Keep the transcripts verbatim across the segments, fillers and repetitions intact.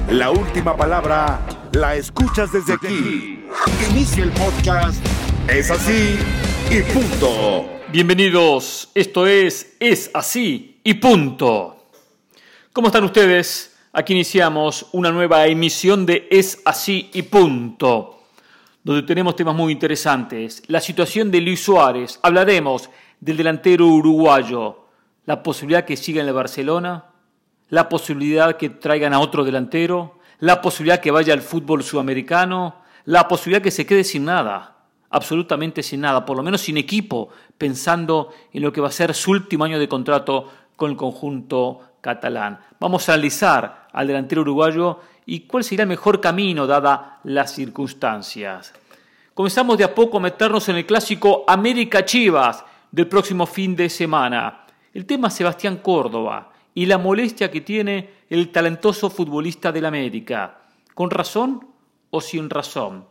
La última palabra la escuchas desde aquí. Inicia el podcast. Es así y punto. Bienvenidos, esto es Es así y punto. ¿Cómo están ustedes? Aquí iniciamos una nueva emisión de Es así y punto, donde tenemos temas muy interesantes. La situación de Luis Suárez, hablaremos del delantero uruguayo, la posibilidad que siga en el Barcelona, la posibilidad que traigan a otro delantero, la posibilidad que vaya al fútbol sudamericano, la posibilidad que se quede sin nada, absolutamente sin nada, por lo menos sin equipo, pensando en lo que va a ser su último año de contrato con el conjunto catalán. Vamos a analizar al delantero uruguayo y cuál sería el mejor camino dada las circunstancias. Comenzamos de a poco a meternos en el clásico América Chivas del próximo fin de semana. El tema Sebastián Córdoba y la molestia que tiene el talentoso futbolista del América, ¿con razón o sin razón?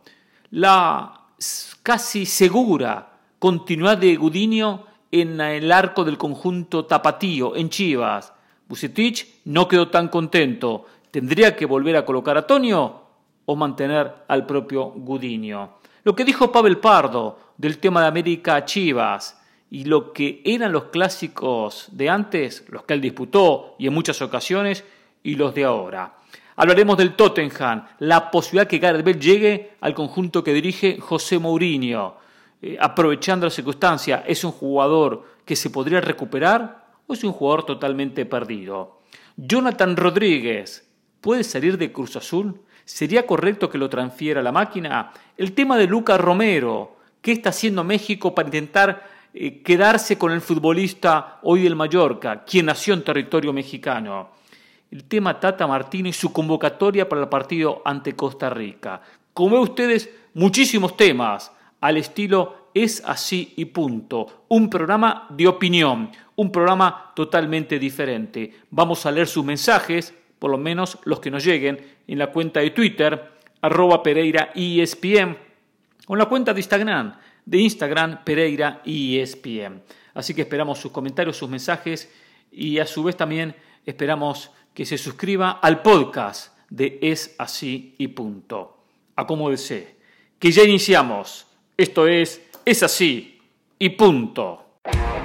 La casi segura continuidad de Gudiño en el arco del conjunto tapatío, en Chivas. Vucetich no quedó tan contento. ¿Tendría que volver a colocar a Tonio o mantener al propio Gudiño? Lo que dijo Pavel Pardo del tema de América Chivas y lo que eran los clásicos de antes, los que él disputó y en muchas ocasiones, y los de ahora. Hablaremos del Tottenham, la posibilidad que Gareth Bale llegue al conjunto que dirige José Mourinho. Eh, aprovechando la circunstancia, ¿es un jugador que se podría recuperar o es un jugador totalmente perdido? Jonathan Rodríguez, ¿puede salir de Cruz Azul? ¿Sería correcto que lo transfiera a la máquina? El tema de Lucas Romero, ¿qué está haciendo México para intentar eh, quedarse con el futbolista hoy del Mallorca, quien nació en territorio mexicano? El tema Tata Martino y su convocatoria para el partido ante Costa Rica. Como ven ustedes, muchísimos temas al estilo Es así y punto. Un programa de opinión, un programa totalmente diferente. Vamos a leer sus mensajes, por lo menos los que nos lleguen, en la cuenta de Twitter, arroba Pereira E S P N, o en la cuenta de Instagram, de Instagram Pereira E S P N. Así que esperamos sus comentarios, sus mensajes, y a su vez también esperamos que se suscriba al podcast de Es así y punto. Acomódese, que ya iniciamos. Esto es Es así y punto.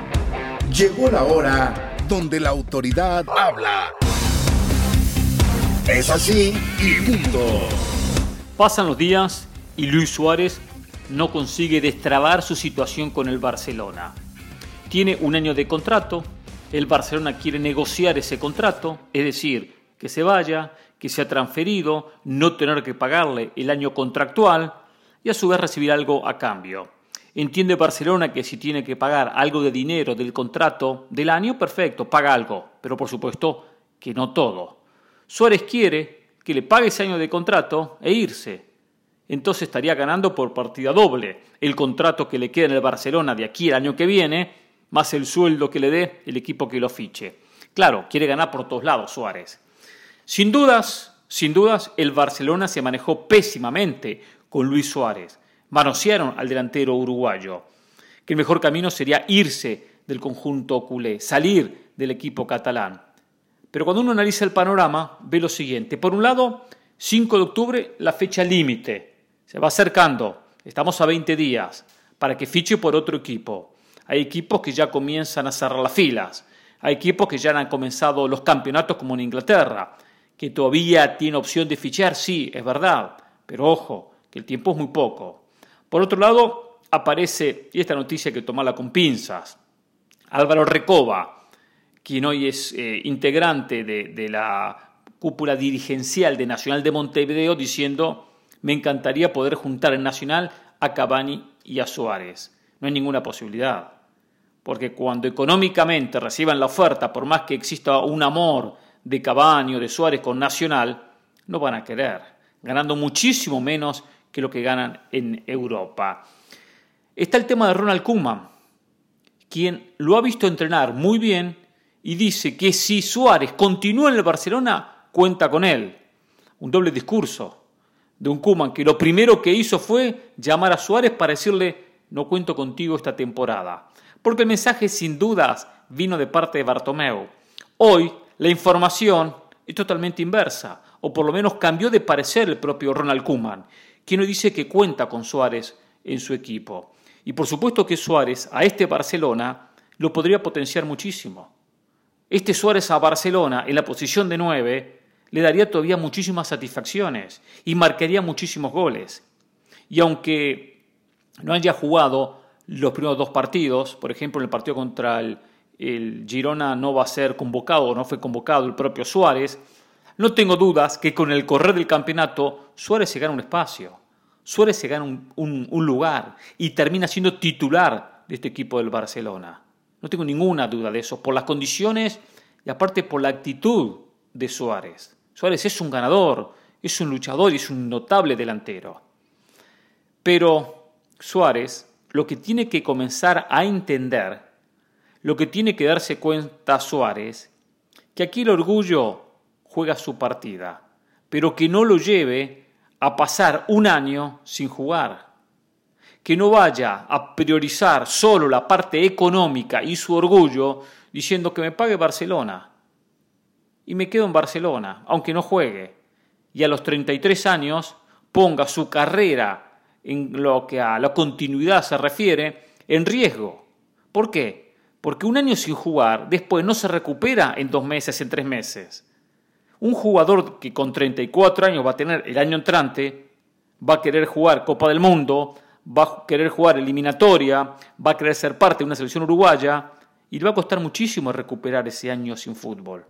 Llegó la hora donde la autoridad habla. Es así y punto. Pasan los días y Luis Suárez no consigue destrabar su situación con el Barcelona. Tiene un año de contrato, el Barcelona quiere negociar ese contrato, es decir, que se vaya, que sea transferido, no tener que pagarle el año contractual y a su vez recibir algo a cambio. Entiende Barcelona que si tiene que pagar algo de dinero del contrato del año, perfecto, paga algo, pero por supuesto que no todo. Suárez quiere que le pague ese año de contrato e irse. Entonces estaría ganando por partida doble el contrato que le queda en el Barcelona de aquí al año que viene, más el sueldo que le dé el equipo que lo fiche. Claro, quiere ganar por todos lados Suárez. Sin dudas, sin dudas, el Barcelona se manejó pésimamente con Luis Suárez. Manosearon al delantero uruguayo. Que el mejor camino sería irse del conjunto culé, salir del equipo catalán. Pero cuando uno analiza el panorama, ve lo siguiente. Por un lado, cinco de octubre, la fecha límite. Se va acercando. Estamos a veinte días para que fiche por otro equipo. Hay equipos que ya comienzan a cerrar las filas. Hay equipos que ya han comenzado los campeonatos como en Inglaterra, que todavía tiene opción de fichar, sí, es verdad. Pero ojo, que el tiempo es muy poco. Por otro lado, aparece, y esta noticia hay que tomarla con pinzas, Álvaro Recoba, quien hoy es eh, integrante de, de la cúpula dirigencial de Nacional de Montevideo, diciendo: me encantaría poder juntar en Nacional a Cavani y a Suárez. No hay ninguna posibilidad, porque cuando económicamente reciban la oferta, por más que exista un amor de Cavani o de Suárez con Nacional, no van a querer, ganando muchísimo menos que lo que ganan en Europa. Está el tema de Ronald Koeman, quien lo ha visto entrenar muy bien y dice que si Suárez continúa en el Barcelona, cuenta con él. Un doble discurso de un Koeman que lo primero que hizo fue llamar a Suárez para decirle: no cuento contigo esta temporada. Porque el mensaje sin dudas vino de parte de Bartomeu. Hoy la información es totalmente inversa, o por lo menos cambió de parecer el propio Ronald Koeman, quien hoy dice que cuenta con Suárez en su equipo. Y por supuesto que Suárez a este Barcelona lo podría potenciar muchísimo. Este Suárez a Barcelona en la posición de nueve le daría todavía muchísimas satisfacciones y marcaría muchísimos goles. Y aunque no haya jugado los primeros dos partidos, por ejemplo en el partido contra el, el Girona no va a ser convocado, no fue convocado el propio Suárez, no tengo dudas que con el correr del campeonato Suárez se gana un espacio, Suárez se gana un, un, un lugar y termina siendo titular de este equipo del Barcelona. No tengo ninguna duda de eso, por las condiciones y aparte por la actitud de Suárez. Suárez es un ganador, es un luchador y es un notable delantero. Pero Suárez lo que tiene que comenzar a entender, lo que tiene que darse cuenta Suárez, que aquí el orgullo juega su partida, pero que no lo lleve a pasar un año sin jugar. Que no vaya a priorizar solo la parte económica y su orgullo diciendo que me pague Barcelona y me quedo en Barcelona, aunque no juegue, y a los treinta y tres años ponga su carrera en lo que a la continuidad se refiere en riesgo. ¿Por qué? Porque un año sin jugar después no se recupera en dos meses, en tres meses. Un jugador que con treinta y cuatro años va a tener el año entrante, va a querer jugar Copa del Mundo, va a querer jugar eliminatoria, va a querer ser parte de una selección uruguaya y le va a costar muchísimo recuperar ese año sin fútbol.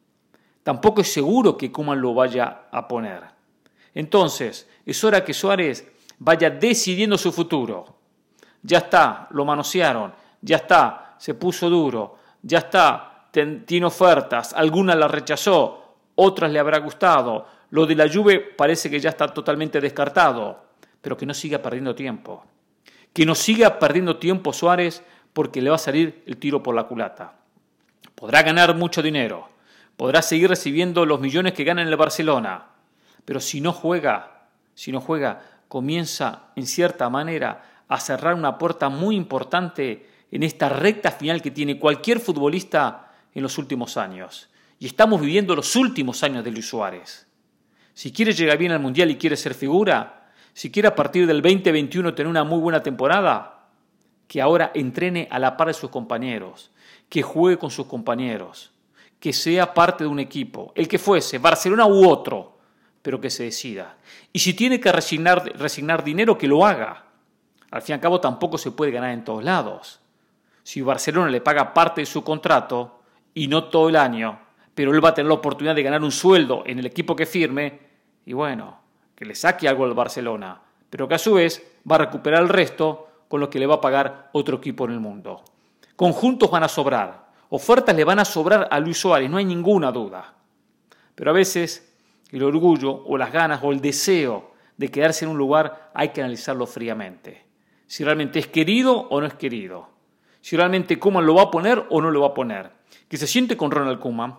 Tampoco es seguro que Koeman lo vaya a poner. Entonces, es hora que Suárez vaya decidiendo su futuro. Ya está, lo manosearon, ya está, se puso duro, ya está, ten, tiene ofertas, algunas las rechazó, otras le habrá gustado. Lo de la Juve parece que ya está totalmente descartado. Pero que no siga perdiendo tiempo. Que no siga perdiendo tiempo Suárez porque le va a salir el tiro por la culata. Podrá ganar mucho dinero, podrá seguir recibiendo los millones que gana en el Barcelona, pero si no juega, si no juega, comienza en cierta manera a cerrar una puerta muy importante en esta recta final que tiene cualquier futbolista en los últimos años. Y estamos viviendo los últimos años de Luis Suárez. Si quiere llegar bien al Mundial y quiere ser figura, si quiere a partir del veinte veintiuno tener una muy buena temporada, que ahora entrene a la par de sus compañeros, que juegue con sus compañeros, que sea parte de un equipo, el que fuese, Barcelona u otro, pero que se decida. Y si tiene que resignar, resignar dinero, que lo haga. Al fin y al cabo tampoco se puede ganar en todos lados. Si Barcelona le paga parte de su contrato, y no todo el año, pero él va a tener la oportunidad de ganar un sueldo en el equipo que firme, y bueno, que le saque algo al Barcelona, pero que a su vez va a recuperar el resto con lo que le va a pagar otro equipo en el mundo. Conjuntos van a sobrar, ofertas le van a sobrar a Luis Suárez, no hay ninguna duda. Pero a veces el orgullo o las ganas o el deseo de quedarse en un lugar hay que analizarlo fríamente. Si realmente es querido o no es querido. Si realmente Koeman lo va a poner o no lo va a poner. Que se siente con Ronald Koeman,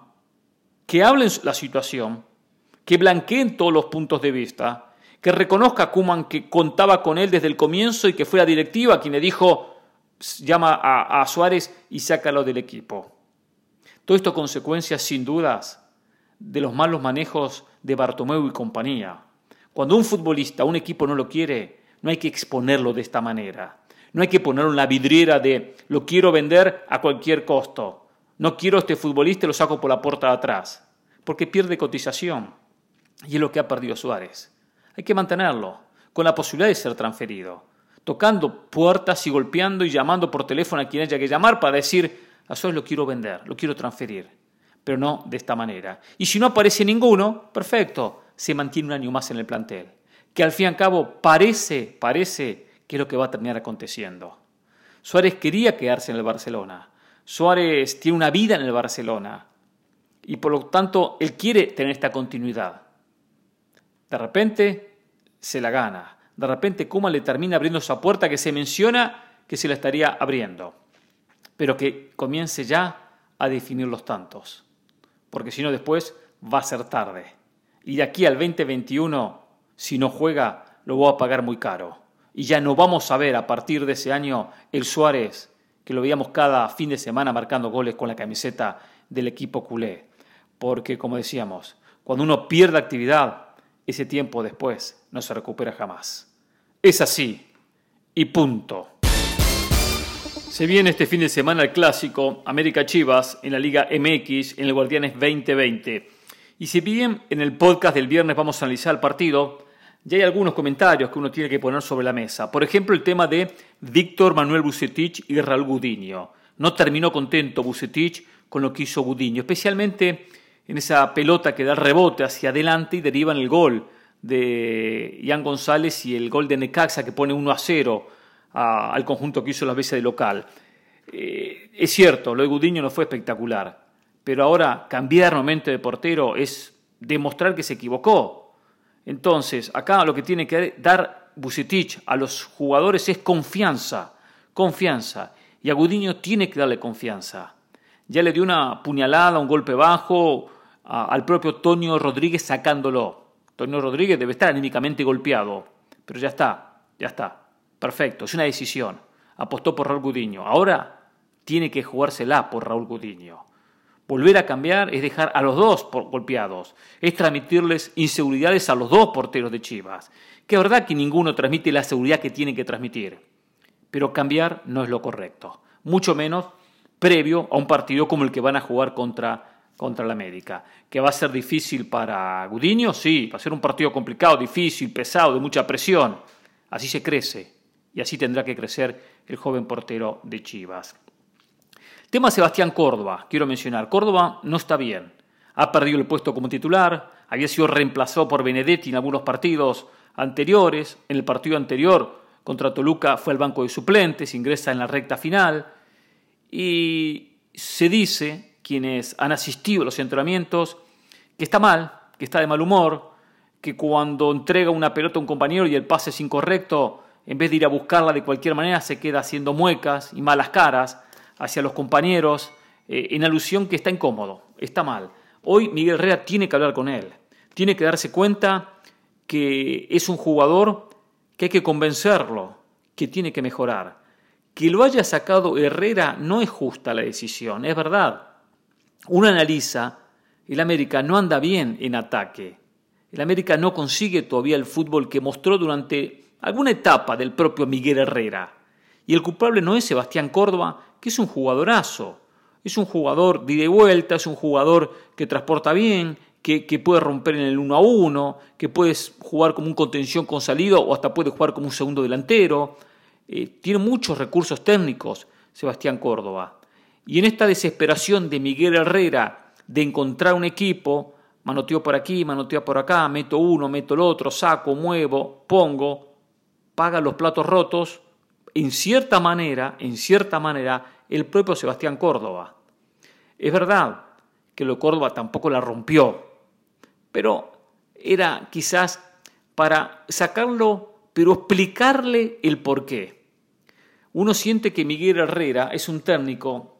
que hablen la situación, que blanqueen todos los puntos de vista, que reconozca a Koeman que contaba con él desde el comienzo y que fue la directiva quien le dijo, llama a, a Suárez y sácalo del equipo. Todo esto consecuencias sin dudas de los malos manejos de Bartomeu y compañía. Cuando un futbolista, un equipo no lo quiere, no hay que exponerlo de esta manera. No hay que ponerlo en la vidriera de lo quiero vender a cualquier costo. No quiero a este futbolista y lo saco por la puerta de atrás. Porque pierde cotización. Y es lo que ha perdido Suárez. Hay que mantenerlo, con la posibilidad de ser transferido, tocando puertas y golpeando y llamando por teléfono a quien haya que llamar para decir, a Suárez lo quiero vender, lo quiero transferir, pero no de esta manera. Y si no aparece ninguno, perfecto, se mantiene un año más en el plantel, que al fin y al cabo parece, parece que es lo que va a terminar aconteciendo. Suárez quería quedarse en el Barcelona, Suárez tiene una vida en el Barcelona, y por lo tanto él quiere tener esta continuidad. De repente se la gana. De repente Koeman le termina abriendo esa puerta que se menciona que se la estaría abriendo. Pero que comience ya a definir los tantos. Porque si no después va a ser tarde. Y de aquí al veinte veintiuno, si no juega, lo va a pagar muy caro. Y ya no vamos a ver a partir de ese año el Suárez, que lo veíamos cada fin de semana marcando goles con la camiseta del equipo culé. porque, como decíamos, cuando uno pierde actividad, ese tiempo después no se recupera jamás. Es así, y punto. Se viene este fin de semana el clásico América Chivas en la Liga M X en el Guardianes veinte veinte. Y si bien en el podcast del viernes vamos a analizar el partido, ya hay algunos comentarios que uno tiene que poner sobre la mesa. Por ejemplo, el tema de Víctor Manuel Vucetich y Raúl Gudiño. No terminó contento Vucetich con lo que hizo Gudiño, especialmente en esa pelota que da el rebote hacia adelante y deriva en el gol de Ian González y el gol de Necaxa que pone uno a cero a, al conjunto que hizo las veces de local. Eh, es cierto, lo de Gudiño no fue espectacular, pero ahora cambiar nuevamente de portero es demostrar que se equivocó. Entonces, acá lo que tiene que dar Vucetich a los jugadores es confianza, confianza, y a Gudiño tiene que darle confianza. Ya le dio una puñalada, un golpe bajo a, al propio Tonio Rodríguez sacándolo. Tonio Rodríguez debe estar anímicamente golpeado, pero ya está, ya está, perfecto, es una decisión. Apostó por Raúl Gudiño, ahora tiene que jugársela por Raúl Gudiño. Volver a cambiar es dejar a los dos golpeados, es transmitirles inseguridades a los dos porteros de Chivas, que es verdad que ninguno transmite la seguridad que tiene que transmitir, pero cambiar no es lo correcto, mucho menos previo a un partido como el que van a jugar contra, contra el América. ¿Que va a ser difícil para Gudiño? Sí, va a ser un partido complicado, difícil, pesado, de mucha presión. Así se crece y así tendrá que crecer el joven portero de Chivas. Tema Sebastián Córdoba, quiero mencionar. Córdoba no está bien. Ha perdido el puesto como titular, había sido reemplazado por Benedetti en algunos partidos anteriores. En el partido anterior contra Toluca fue al banco de suplentes, ingresa en la recta final. Y se dice, quienes han asistido a los entrenamientos, que está mal, que está de mal humor, que cuando entrega una pelota a un compañero y el pase es incorrecto, en vez de ir a buscarla de cualquier manera, se queda haciendo muecas y malas caras hacia los compañeros, eh, en alusión que está incómodo, está mal. Hoy Miguel Herrera tiene que hablar con él, tiene que darse cuenta que es un jugador que hay que convencerlo, que tiene que mejorar. Que lo haya sacado Herrera no es justa la decisión, es verdad. Uno analiza, el América no anda bien en ataque. El América no consigue todavía el fútbol que mostró durante alguna etapa del propio Miguel Herrera. Y el culpable no es Sebastián Córdoba, que es un jugadorazo. Es un jugador de ida y vuelta, es un jugador que transporta bien, que, que puede romper en el uno a uno, que puede jugar como un contención con salido o hasta puede jugar como un segundo delantero. Eh, tiene muchos recursos técnicos Sebastián Córdoba. Y en esta desesperación de Miguel Herrera de encontrar un equipo, manoteo por aquí, manoteo por acá, meto uno, meto el otro, saco, muevo, pongo, paga los platos rotos, en cierta manera, en cierta manera, el propio Sebastián Córdoba. Es verdad que lo Córdoba tampoco la rompió, pero era quizás para sacarlo, pero explicarle el porqué. Uno siente que Miguel Herrera es un técnico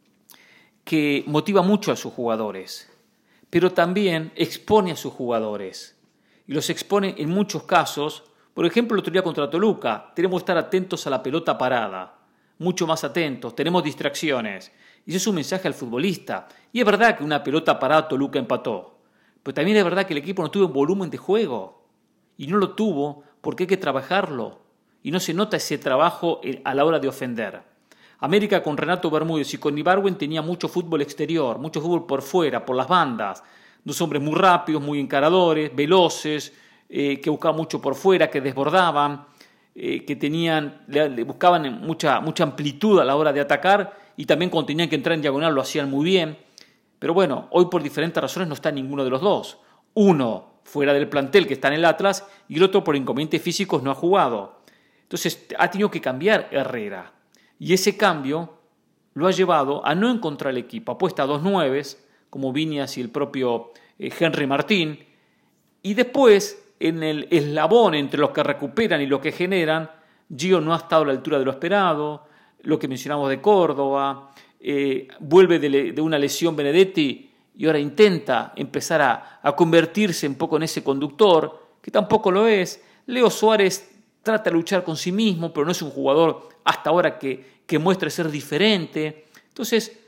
que motiva mucho a sus jugadores, pero también expone a sus jugadores. Y los expone en muchos casos. Por ejemplo, el otro día contra Toluca, tenemos que estar atentos a la pelota parada, mucho más atentos, tenemos distracciones. Y eso es un mensaje al futbolista. Y es verdad que una pelota parada Toluca empató, pero también es verdad que el equipo no tuvo volumen de juego. Y no lo tuvo porque hay que trabajarlo. Y no se nota ese trabajo a la hora de ofender. América con Renato Bermúdez y con Ibargüen tenía mucho fútbol exterior, mucho fútbol por fuera, por las bandas. Dos hombres muy rápidos, muy encaradores, veloces, eh, que buscaban mucho por fuera, que desbordaban, eh, que tenían, le, le buscaban mucha, mucha amplitud a la hora de atacar y también cuando tenían que entrar en diagonal lo hacían muy bien. Pero bueno, hoy por diferentes razones no está ninguno de los dos. Uno fuera del plantel que está en el Atlas y el otro por inconvenientes físicos no ha jugado. Entonces ha tenido que cambiar Herrera. Y ese cambio lo ha llevado a no encontrar el equipo. Apuesta a dos nueves, como Viñas y el propio eh, Henry Martín. Y después, en el eslabón entre los que recuperan y los que generan, Gio no ha estado a la altura de lo esperado. Lo que mencionamos de Córdoba. Eh, vuelve de, de una lesión Benedetti y ahora intenta empezar a, a convertirse un poco en ese conductor, que tampoco lo es. Leo Suárez trata de luchar con sí mismo, pero no es un jugador hasta ahora que, que muestre ser diferente. Entonces,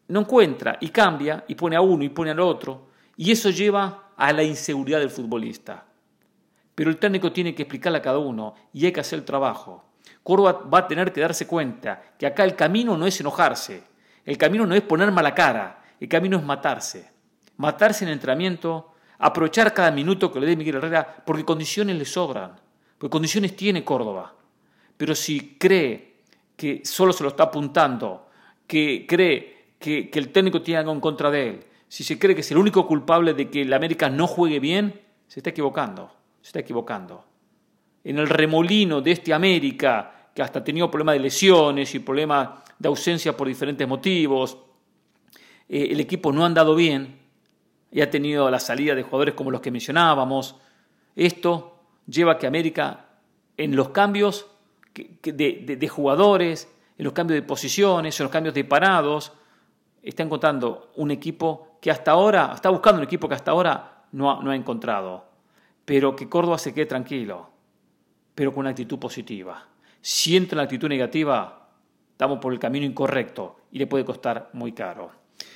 no encuentra y cambia y pone a uno y pone al otro, y eso lleva a la inseguridad del futbolista. Pero el técnico tiene que explicarle a cada uno y hay que hacer el trabajo. Córdoba va a tener que darse cuenta que acá el camino no es enojarse, el camino no es poner mala cara, el camino es matarse. Matarse en el entrenamiento, aprovechar cada minuto que le dé Miguel Herrera, porque condiciones le sobran, porque condiciones tiene Córdoba. Pero si cree que solo se lo está apuntando, que cree que, que el técnico tiene algo en contra de él, si se cree que es el único culpable de que el América no juegue bien, se está equivocando, se está equivocando. En el remolino de este América, que hasta ha tenido problemas de lesiones y problemas de ausencia por diferentes motivos, eh, el equipo no ha andado bien y ha tenido la salida de jugadores como los que mencionábamos. Esto lleva a que América, en los cambios de, de, de jugadores, en los cambios de posiciones, en los cambios de parados, está encontrando un equipo que hasta ahora, está buscando un equipo que hasta ahora no ha, no ha encontrado. Pero que Córdoba se quede tranquilo, pero con una actitud positiva. Si entra en la actitud negativa, estamos por el camino incorrecto y le puede costar muy caro.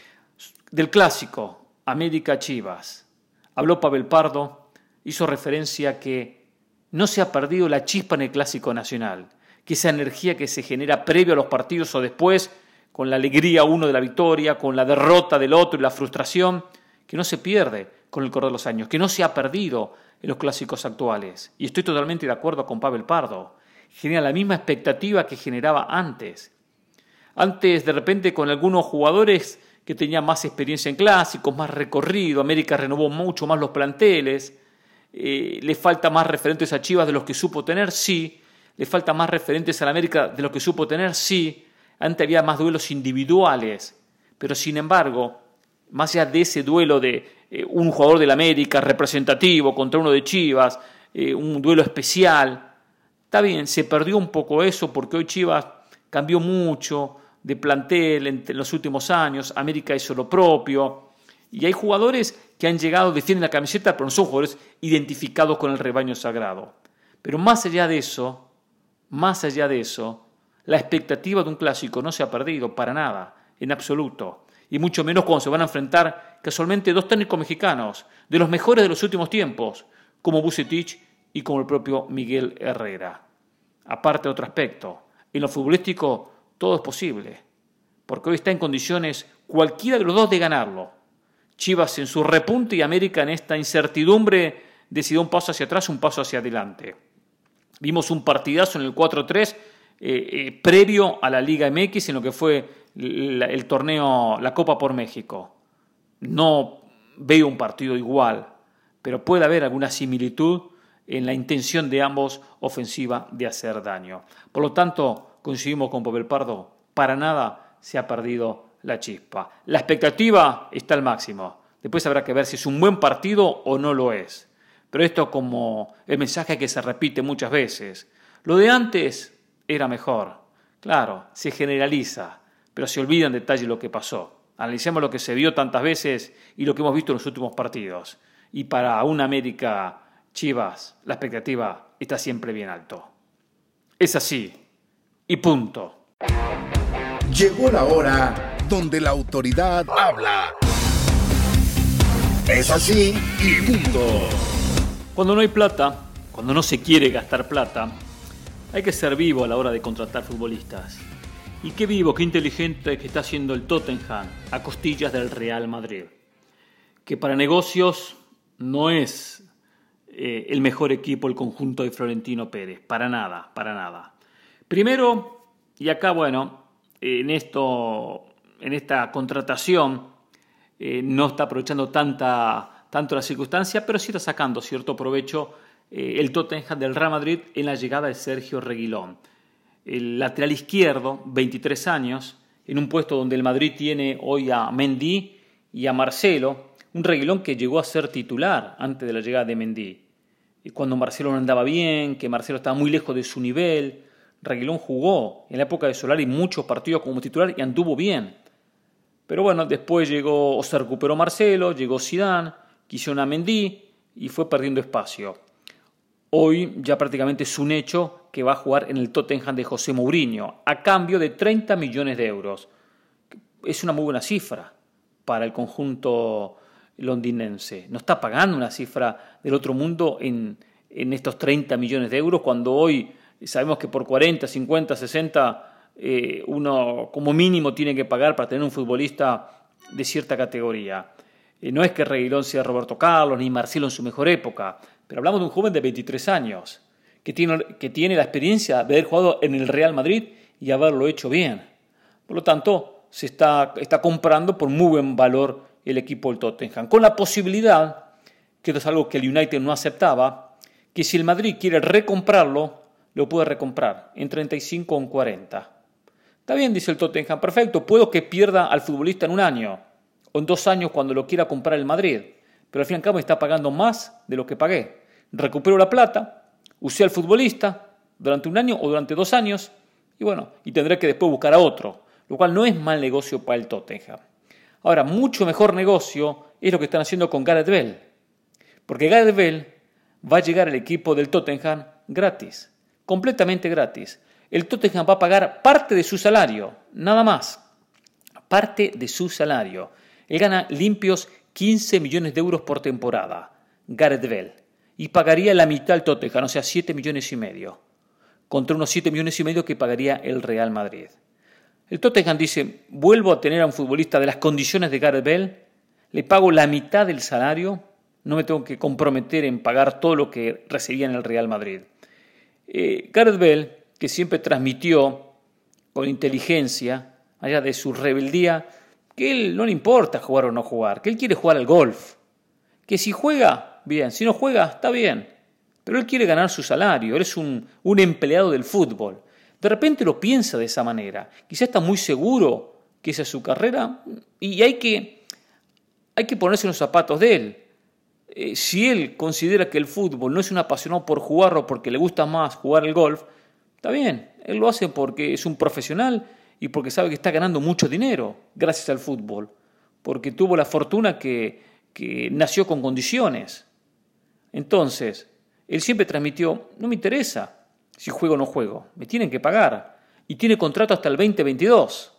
Del clásico, América-Chivas, habló Pavel Pardo, hizo referencia a que no se ha perdido la chispa en el Clásico Nacional, que esa energía que se genera previo a los partidos o después, con la alegría uno de la victoria, con la derrota del otro y la frustración, que no se pierde con el correr de los años, que no se ha perdido en los clásicos actuales. Y estoy totalmente de acuerdo con Pavel Pardo. Genera la misma expectativa que generaba antes. Antes, de repente, con algunos jugadores que tenían más experiencia en clásicos, más recorrido, América renovó mucho más los planteles, eh, le falta más referentes a Chivas de los que supo tener, sí, le falta más referentes a la América de los que supo tener, sí, antes había más duelos individuales, pero sin embargo, más allá de ese duelo de eh, un jugador del América representativo contra uno de Chivas, eh, un duelo especial, está bien, se perdió un poco eso porque hoy Chivas cambió mucho de plantel en los últimos años, América hizo lo propio, y hay jugadores que han llegado, defienden la camiseta, pero no son jugadores identificados con el rebaño sagrado. Pero más allá de eso, más allá de eso, la expectativa de un clásico no se ha perdido para nada, en absoluto, y mucho menos cuando se van a enfrentar casualmente dos técnicos mexicanos, de los mejores de los últimos tiempos, como Vucetich y como el propio Miguel Herrera. Aparte de otro aspecto, en lo futbolístico todo es posible, porque hoy está en condiciones cualquiera de los dos de ganarlo. Chivas en su repunte y América en esta incertidumbre decidió un paso hacia atrás, un paso hacia adelante. Vimos un partidazo en el cuatro tres eh, eh, previo a la Liga M X en lo que fue el, el torneo, la Copa por México. No veo un partido igual, pero puede haber alguna similitud en la intención de ambos ofensiva de hacer daño. Por lo tanto, coincidimos con Pavel Pardo, para nada se ha perdido la chispa. La expectativa está al máximo. Después habrá que ver si es un buen partido o no lo es. Pero esto como el mensaje que se repite muchas veces. Lo de antes era mejor. Claro, se generaliza, pero se olvida en detalle lo que pasó. Analicemos lo que se vio tantas veces y lo que hemos visto en los últimos partidos. Y para una América Chivas, la expectativa está siempre bien alto. Es así. Y punto. Llegó la hora donde la autoridad habla. Es así y punto. Cuando no hay plata, cuando no se quiere gastar plata, hay que ser vivo a la hora de contratar futbolistas. Y qué vivo, qué inteligente que está haciendo el Tottenham a costillas del Real Madrid. Que para negocios no es eh, el mejor equipo el conjunto de Florentino Pérez. Para nada, para nada. Primero, y acá, bueno, en esto, en esta contratación eh, no está aprovechando tanta, tanto la circunstancia, pero sí está sacando cierto provecho eh, el Tottenham del Real Madrid en la llegada de Sergio Reguilón. El lateral izquierdo, veintitrés años, en un puesto donde el Madrid tiene hoy a Mendy y a Marcelo, un Reguilón que llegó a ser titular antes de la llegada de Mendy. Y cuando Marcelo no andaba bien, que Marcelo estaba muy lejos de su nivel, Reguilón jugó en la época de Solari muchos partidos como titular y anduvo bien. Pero bueno, después llegó, o se recuperó Marcelo, llegó Zidane, quiso a Mendy y fue perdiendo espacio. Hoy ya prácticamente es un hecho que va a jugar en el Tottenham de José Mourinho, a cambio de treinta millones de euros. es una muy buena cifra para el conjunto londinense. No está pagando una cifra del otro mundo en, en estos treinta millones de euros, cuando hoy sabemos que por cuarenta, cincuenta, sesenta eh, uno como mínimo tiene que pagar para tener un futbolista de cierta categoría. Eh, no es que Reguilón sea Roberto Carlos ni Marcelo en su mejor época, pero hablamos de un joven de veintitrés años que tiene, que tiene la experiencia de haber jugado en el Real Madrid y haberlo hecho bien. Por lo tanto, se está, está comprando por muy buen valor el equipo del Tottenham, con la posibilidad, que esto es algo que el United no aceptaba, que si el Madrid quiere recomprarlo, lo puede recomprar en treinta y cinco o en cuarenta. Está bien, dice el Tottenham, perfecto, puedo que pierda al futbolista en un año o en dos años cuando lo quiera comprar el Madrid, pero al fin y al cabo me está pagando más de lo que pagué. Recupero la plata, usé al futbolista durante un año o durante dos años y bueno, y tendré que después buscar a otro, lo cual no es mal negocio para el Tottenham. Ahora, mucho mejor negocio es lo que están haciendo con Gareth Bale, porque Gareth Bale va a llegar al equipo del Tottenham gratis, completamente gratis. El Tottenham va a pagar parte de su salario, nada más, parte de su salario. Él gana limpios quince millones de euros por temporada, Gareth Bale, y pagaría la mitad al Tottenham, o sea, siete millones y medio, contra unos siete millones y medio que pagaría el Real Madrid. El Tottenham dice, vuelvo a tener a un futbolista de las condiciones de Gareth Bale, le pago la mitad del salario, no me tengo que comprometer en pagar todo lo que recibía en el Real Madrid. Eh, Gareth Bale, que siempre transmitió con inteligencia, allá de su rebeldía, que a él no le importa jugar o no jugar, que él quiere jugar al golf, que si juega, bien, si no juega, está bien, pero él quiere ganar su salario, él es un, un empleado del fútbol. De repente lo piensa de esa manera, quizá está muy seguro que esa es su carrera y hay que, hay que ponerse en los zapatos de él. Eh, si él considera que el fútbol no es un apasionado por jugarlo porque le gusta más jugar el golf, está bien, él lo hace porque es un profesional y porque sabe que está ganando mucho dinero gracias al fútbol, porque tuvo la fortuna que, que nació con condiciones. Entonces, él siempre transmitió, no me interesa si juego o no juego, me tienen que pagar. Y tiene contrato hasta el veinte veintidós.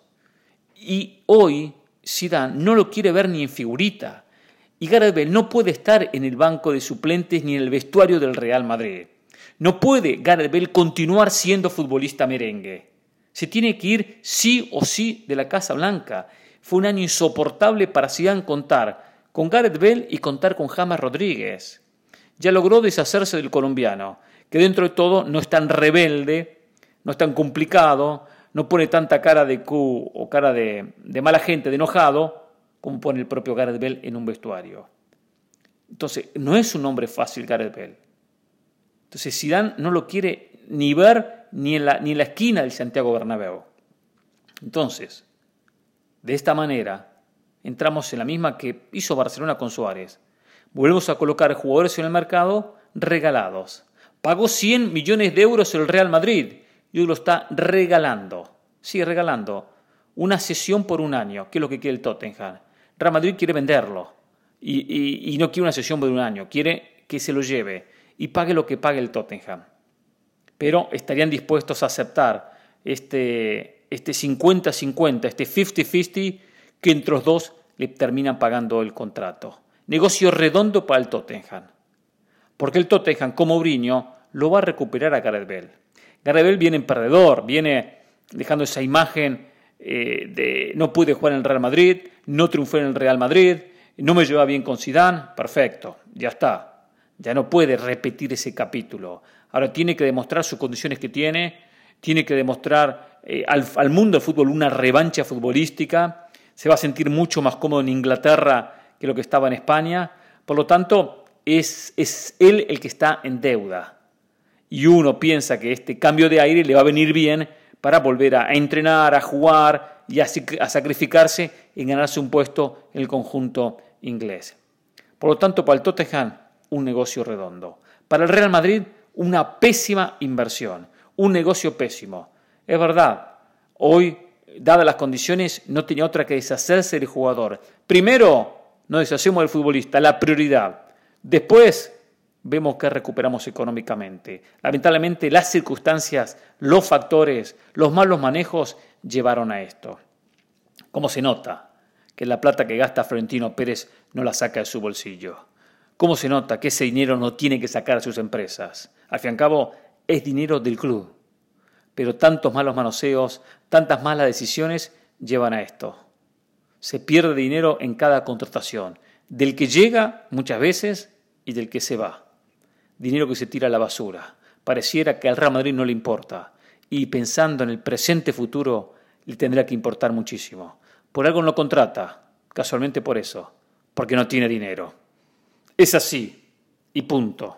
Y hoy Zidane no lo quiere ver ni en figurita. Y Gareth Bale no puede estar en el banco de suplentes ni en el vestuario del Real Madrid. No puede Gareth Bale continuar siendo futbolista merengue. Se tiene que ir sí o sí de la Casa Blanca. Fue un año insoportable para Zidane contar con Gareth Bale y contar con James Rodríguez. Ya logró deshacerse del colombiano, que dentro de todo no es tan rebelde, no es tan complicado, no pone tanta cara de Q o cara de, de mala gente, de enojado, como pone el propio Gareth Bale en un vestuario. Entonces, no es un hombre fácil Gareth Bale. Entonces, Zidane no lo quiere ni ver ni en la, ni en la esquina del Santiago Bernabéu. Entonces, de esta manera, entramos en la misma que hizo Barcelona con Suárez. Volvemos a colocar jugadores en el mercado regalados. Pagó cien millones de euros el Real Madrid y hoy lo está regalando. Sí, regalando. Una cesión por un año, que es lo que quiere el Tottenham. Real Madrid quiere venderlo y, y, y no quiere una cesión por un año, quiere que se lo lleve y pague lo que pague el Tottenham. Pero estarían dispuestos a aceptar este, este cincuenta cincuenta, este cincuenta cincuenta, que entre los dos le terminan pagando el contrato. Negocio redondo para el Tottenham. Porque el Tottenham, como Mourinho, lo va a recuperar a Gareth Bale. Gareth Bale viene en perdedor, viene dejando esa imagen eh, de no pude jugar en el Real Madrid, no triunfé en el Real Madrid, no me llevaba bien con Zidane, perfecto, ya está. Ya no puede repetir ese capítulo. Ahora tiene que demostrar sus condiciones que tiene, tiene que demostrar eh, al, al mundo del fútbol una revancha futbolística, se va a sentir mucho más cómodo en Inglaterra que lo que estaba en España, por lo tanto es, es él el que está en deuda. Y uno piensa que este cambio de aire le va a venir bien para volver a entrenar, a jugar y a, a sacrificarse en ganarse un puesto en el conjunto inglés. Por lo tanto, para el Tottenham, un negocio redondo. Para el Real Madrid, una pésima inversión, un negocio pésimo. Es verdad, hoy, dadas las condiciones, no tenía otra que deshacerse del jugador. Primero, nos deshacemos del futbolista, la prioridad. Después, vemos que recuperamos económicamente. Lamentablemente, las circunstancias, los factores, los malos manejos llevaron a esto. ¿Cómo se nota que la plata que gasta Florentino Pérez no la saca de su bolsillo? ¿Cómo se nota que ese dinero no tiene que sacar a sus empresas? Al fin y al cabo, es dinero del club. Pero tantos malos manoseos, tantas malas decisiones llevan a esto. Se pierde dinero en cada contratación, del que llega muchas veces y del que se va. Dinero que se tira a la basura. Pareciera que al Real Madrid no le importa. Y pensando en el presente futuro, le tendrá que importar muchísimo. Por algo no lo contrata, casualmente por eso, porque no tiene dinero. Es así, y punto.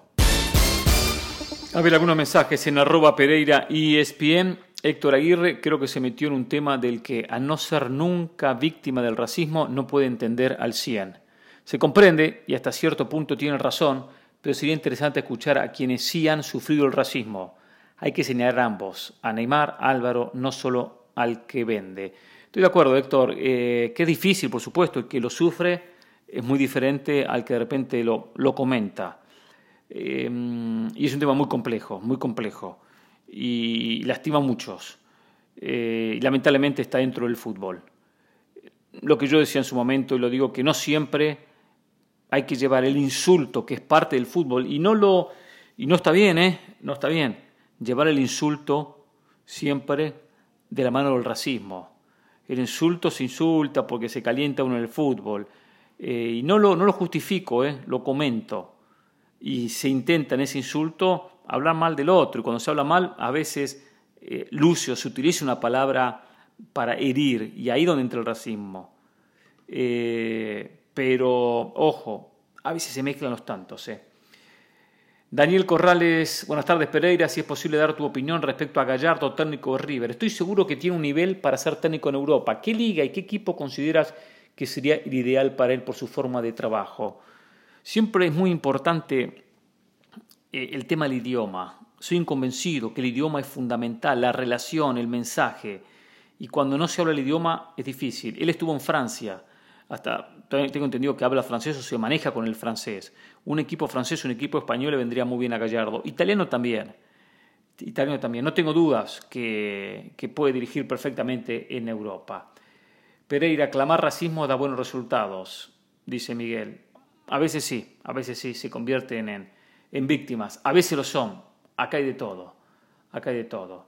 A ver, algunos mensajes en arroba Pereira E S P N. Héctor Aguirre creo que se metió en un tema del que, a no ser nunca víctima del racismo, no puede entender al cien. Se comprende, y hasta cierto punto tiene razón, pero sería interesante escuchar a quienes sí han sufrido el racismo. Hay que señalar a ambos, a Neymar, a Álvaro, no solo al que vende. Estoy de acuerdo, Héctor, eh, que es difícil, por supuesto, el que lo sufre es muy diferente al que de repente lo, lo comenta. Eh, y es un tema muy complejo, muy complejo, y lastima a muchos. Eh, y lamentablemente está dentro del fútbol. Lo que yo decía en su momento, y lo digo, que no siempre hay que llevar el insulto, que es parte del fútbol, y no lo y no está bien, ¿eh? No está bien llevar el insulto siempre de la mano del racismo. El insulto se insulta porque se calienta uno en el fútbol. Eh, y no lo, no lo justifico, ¿eh? Lo comento. Y se intenta en ese insulto hablar mal del otro. Y cuando se habla mal, a veces, eh, Lucio, se utiliza una palabra para herir. Y ahí es donde entra el racismo. Eh, pero, ojo, a veces se mezclan los tantos, ¿eh? Daniel Corrales, buenas tardes Pereira, si es posible dar tu opinión respecto a Gallardo, técnico de River. Estoy seguro que tiene un nivel para ser técnico en Europa. ¿Qué liga y qué equipo consideras que sería el ideal para él por su forma de trabajo? Siempre es muy importante eh, el tema del idioma. Soy convencido que el idioma es fundamental, la relación, el mensaje. Y cuando no se habla el idioma es difícil. Él estuvo en Francia. Hasta tengo entendido que habla francés o se maneja con el francés. Un equipo francés, un equipo español le vendría muy bien a Gallardo. Italiano también. Italiano también. No tengo dudas que, que puede dirigir perfectamente en Europa. Pereira, clamar racismo da buenos resultados, dice Miguel. A veces sí, a veces sí, se convierten en, en víctimas. A veces lo son. Acá hay de todo. Acá hay de todo.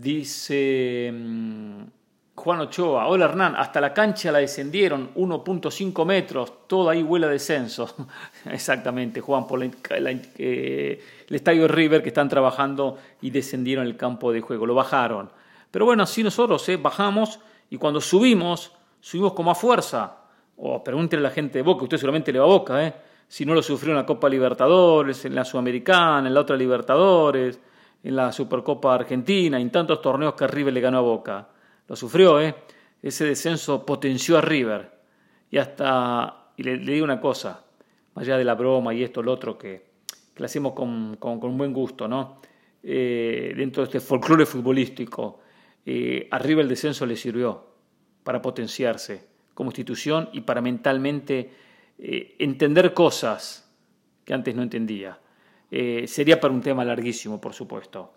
Dice Mmm, Juan Ochoa, hola Hernán, hasta la cancha la descendieron, uno punto cinco metros, todo ahí huele a descenso. Exactamente, Juan, por la, la, eh, el estadio de River que están trabajando y descendieron el campo de juego, lo bajaron. Pero bueno, así nosotros eh, bajamos y cuando subimos, subimos con más fuerza. O oh, pregúntenle a la gente de Boca, usted seguramente le va a Boca, ¿eh? Si no lo sufrió en la Copa Libertadores, en la Sudamericana, en la otra Libertadores, en la Supercopa Argentina, en tantos torneos que River le ganó a Boca. Lo sufrió, ¿eh? Ese descenso potenció a River. Y hasta, y le, le digo una cosa, más allá de la broma y esto, lo otro, que, que lo hacemos con, con, con buen gusto, ¿no? Eh, dentro de este folclore futbolístico, eh, a River el descenso le sirvió para potenciarse como institución y para mentalmente eh, entender cosas que antes no entendía. Eh, sería para un tema larguísimo, por supuesto.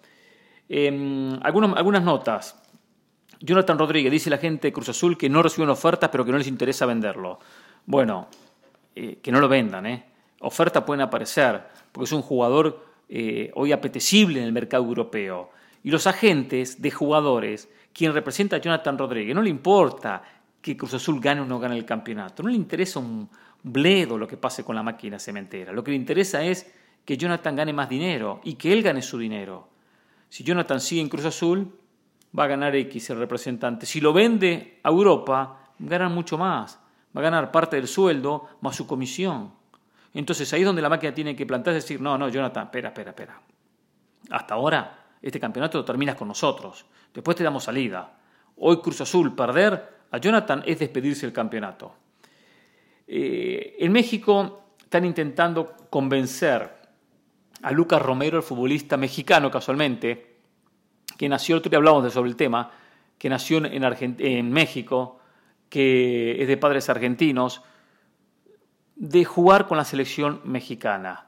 Eh, algunos, algunas notas. Jonathan Rodríguez, dice la gente de Cruz Azul que no reciben ofertas pero que no les interesa venderlo. Bueno, eh, que no lo vendan, ¿eh? Ofertas pueden aparecer porque es un jugador eh, hoy apetecible en el mercado europeo. Y los agentes de jugadores, quien representa a Jonathan Rodríguez, no le importa que Cruz Azul gane o no gane el campeonato. No le interesa un bledo lo que pase con la máquina cementera. Lo que le interesa es que Jonathan gane más dinero y que él gane su dinero. Si Jonathan sigue en Cruz Azul, va a ganar X el representante. Si lo vende a Europa, ganan mucho más. Va a ganar parte del sueldo más su comisión. Entonces ahí es donde la máquina tiene que plantarse y decir, no, no, Jonathan, espera, espera, espera. Hasta ahora este campeonato lo terminas con nosotros. Después te damos salida. Hoy Cruz Azul perder a Jonathan es despedirse del campeonato. Eh, en México están intentando convencer a Lucas Romero, el futbolista mexicano casualmente, que nació, otro día hablamos de sobre el tema, que nació en, Argent- en México, que es de padres argentinos, de jugar con la selección mexicana,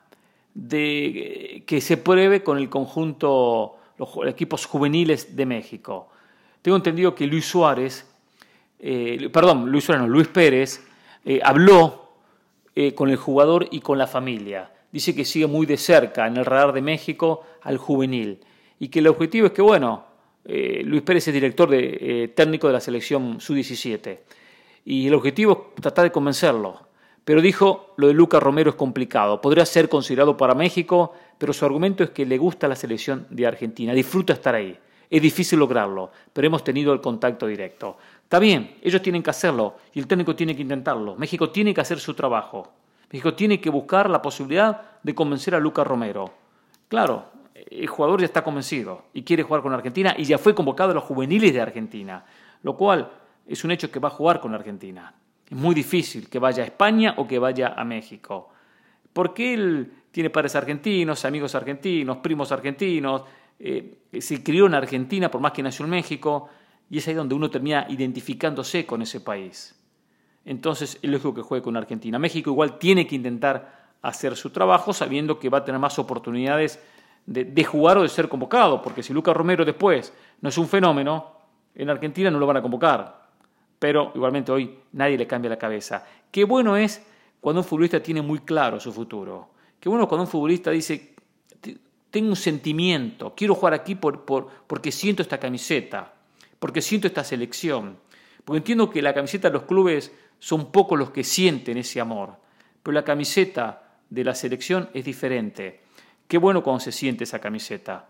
de que se pruebe con el conjunto, los equipos juveniles de México. Tengo entendido que Luis Suárez eh, perdón, Luis Suárez no, Luis Pérez, eh, habló eh, con el jugador y con la familia. Dice que sigue muy de cerca en el radar de México al juvenil y que el objetivo es que, bueno, eh, Luis Pérez es director de, eh, técnico de la selección sub diecisiete y el objetivo es tratar de convencerlo. Pero dijo, lo de Lucas Romero es complicado, podría ser considerado para México, pero su argumento es que le gusta la selección de Argentina, disfruta estar ahí. Es difícil lograrlo, pero hemos tenido el contacto directo. Está bien, ellos tienen que hacerlo y el técnico tiene que intentarlo. México tiene que hacer su trabajo. México tiene que buscar la posibilidad de convencer a Lucas Romero. Claro, el jugador ya está convencido y quiere jugar con Argentina y ya fue convocado a los juveniles de Argentina, lo cual es un hecho que va a jugar con Argentina. Es muy difícil que vaya a España o que vaya a México. Porque él tiene padres argentinos, amigos argentinos, primos argentinos, eh, se crió en Argentina por más que nació en México, y es ahí donde uno termina identificándose con ese país. Entonces es lógico que juegue con Argentina. México igual tiene que intentar hacer su trabajo sabiendo que va a tener más oportunidades de, de jugar o de ser convocado, porque si Lucas Romero después no es un fenómeno, en Argentina no lo van a convocar. Pero igualmente hoy nadie le cambia la cabeza. Qué bueno es cuando un futbolista tiene muy claro su futuro. Qué bueno cuando un futbolista dice, tengo un sentimiento, quiero jugar aquí por, por, porque siento esta camiseta, porque siento esta selección. Porque entiendo que la camiseta de los clubes son pocos los que sienten ese amor. Pero la camiseta de la selección es diferente. Qué bueno cuando se siente esa camiseta.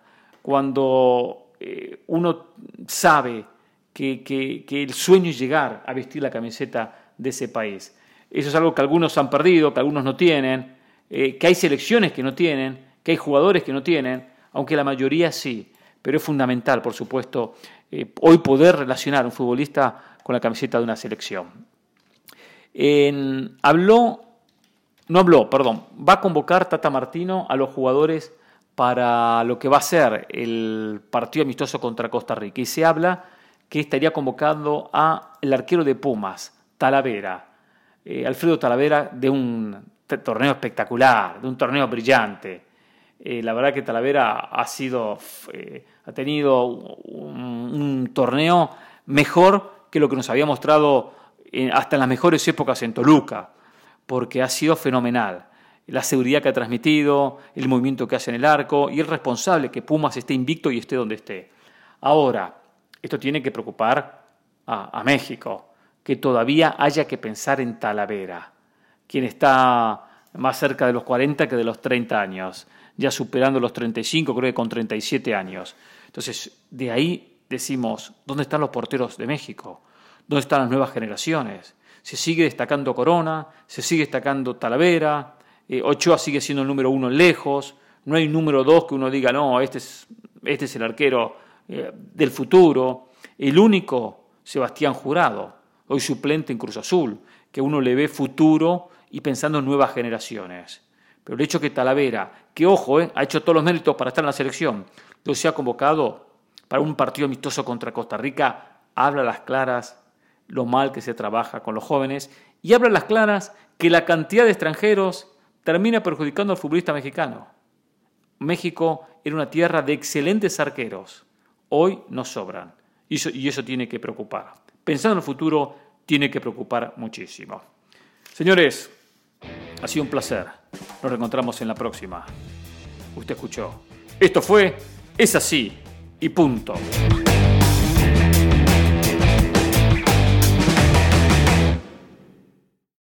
Cuando eh, uno sabe Que, que, que el sueño es llegar a vestir la camiseta de ese país. Eso es algo que algunos han perdido, que algunos no tienen, eh, que hay selecciones que no tienen, que hay jugadores que no tienen, aunque la mayoría sí. Pero es fundamental, por supuesto, eh, hoy poder relacionar a un futbolista con la camiseta de una selección. En, habló, no habló, perdón, va a convocar Tata Martino a los jugadores para lo que va a ser el partido amistoso contra Costa Rica. Y se habla que estaría convocando al arquero de Pumas, Talavera, eh, Alfredo Talavera, de un torneo espectacular, de un torneo brillante. Eh, la verdad que Talavera ha sido, eh, ha tenido un, un torneo mejor que lo que nos había mostrado en, hasta en las mejores épocas en Toluca, porque ha sido fenomenal. La seguridad que ha transmitido, el movimiento que hace en el arco y el responsable que Pumas esté invicto y esté donde esté. Ahora, esto tiene que preocupar a, a México, que todavía haya que pensar en Talavera, quien está más cerca de los cuarenta que de los treinta años, ya superando los treinta y cinco, creo que con treinta y siete años. Entonces, de ahí decimos, ¿dónde están los porteros de México? ¿Dónde están las nuevas generaciones? Se sigue destacando Corona, se sigue destacando Talavera, eh, Ochoa sigue siendo el número uno lejos, no hay número dos que uno diga, no, este es, este es el arquero del futuro. El único, Sebastián Jurado, hoy suplente en Cruz Azul, que uno le ve futuro y pensando en nuevas generaciones. Pero el hecho que Talavera, que ojo, eh, ha hecho todos los méritos para estar en la selección, lo se ha convocado para un partido amistoso contra Costa Rica, habla a las claras lo mal que se trabaja con los jóvenes y habla a las claras que la cantidad de extranjeros termina perjudicando al futbolista mexicano. México era una tierra de excelentes arqueros. Hoy nos sobran y eso, y eso tiene que preocupar. Pensando en el futuro, tiene que preocupar muchísimo. Señores, ha sido un placer. Nos reencontramos en la próxima. Usted escuchó. Esto fue Es Así y Punto.